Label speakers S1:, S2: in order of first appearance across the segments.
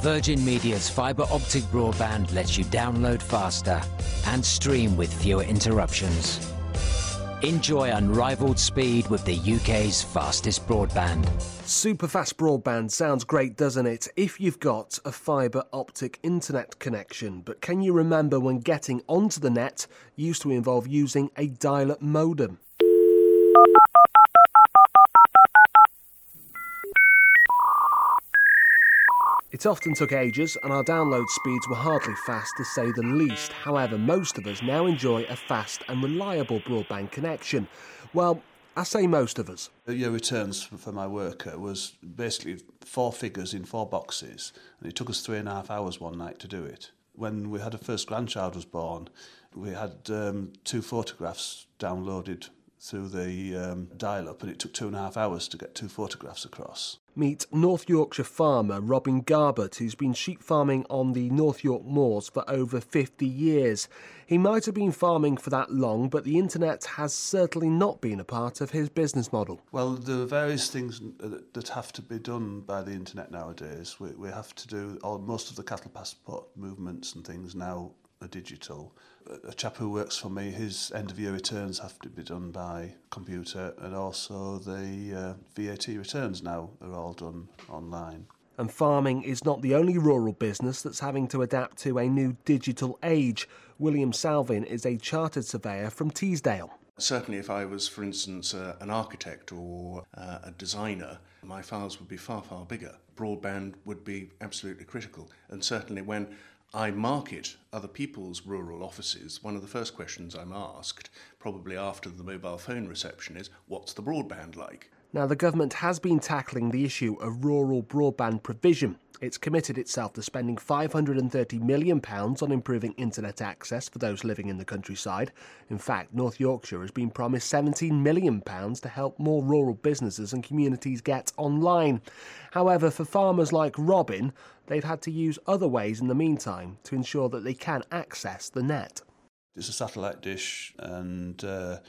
S1: Virgin Media's fibre optic broadband lets you download faster and stream with fewer interruptions. Enjoy unrivaled speed with the UK's fastest broadband.
S2: Super fast broadband sounds great, doesn't it, if you've got a fibre optic internet connection. But can you remember when getting onto the net used to involve using a dial-up modem? It often took ages and our download speeds were hardly fast, to say the least. However, most of us now enjoy a fast and reliable broadband connection. Well, I say most of us.
S3: Your returns for my worker was basically 4 figures in 4 boxes, and it took us 3.5 hours one night to do it. When we had a first grandchild was born, we had 2 photographs downloaded through the dial-up, and it took 2.5 hours to get 2 photographs across.
S2: Meet North Yorkshire farmer Robin Garbett, who's been sheep farming on the North York moors for over 50 years. He might have been farming for that long, but the internet has certainly not been a part of his business model.
S3: Well, there are various things that have to be done by the internet nowadays. We have to do most of the cattle passport movements and things now are digital. A chap who works for me, his end-of-year returns have to be done by computer, and also the VAT returns now are all done online.
S2: And farming is not the only rural business that's having to adapt to a new digital age. William Salvin is a chartered surveyor from Teesdale.
S4: Certainly if I was, for instance, an architect or a designer, my files would be far, far bigger. Broadband would be absolutely critical. And certainly when I market other people's rural offices, one of the first questions I'm asked, probably after the mobile phone reception, is, what's the broadband like?
S2: Now, the government has been tackling the issue of rural broadband provision. It's committed itself to spending £530 million on improving internet access for those living in the countryside. In fact, North Yorkshire has been promised £17 million to help more rural businesses and communities get online. However, for farmers like Robin, they've had to use other ways in the meantime to ensure that they can access the net.
S3: It's a satellite dish, and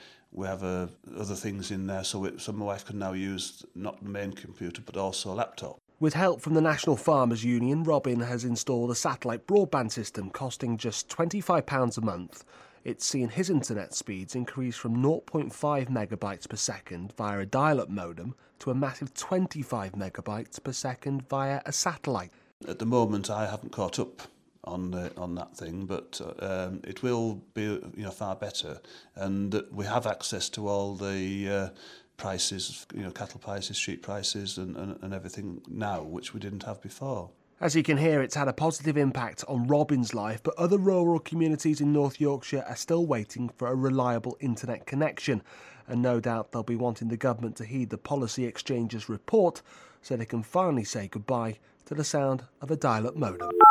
S3: we have other things in there, so my wife can now use not the main computer but also a laptop.
S2: With help from the National Farmers Union, Robin has installed a satellite broadband system costing just £25 a month. It's seen his internet speeds increase from 0.5 megabytes per second via a dial-up modem to a massive 25 megabytes per second via a satellite.
S3: At the moment, I haven't caught up on that thing, but it will be far better, and we have access to all the prices, cattle prices, sheep prices, and everything now, which we didn't have before.
S2: As you can hear, it's had a positive impact on Robin's life, but other rural communities in North Yorkshire are still waiting for a reliable internet connection, and no doubt they'll be wanting the government to heed the Policy Exchange's report so they can finally say goodbye to the sound of a dial-up modem.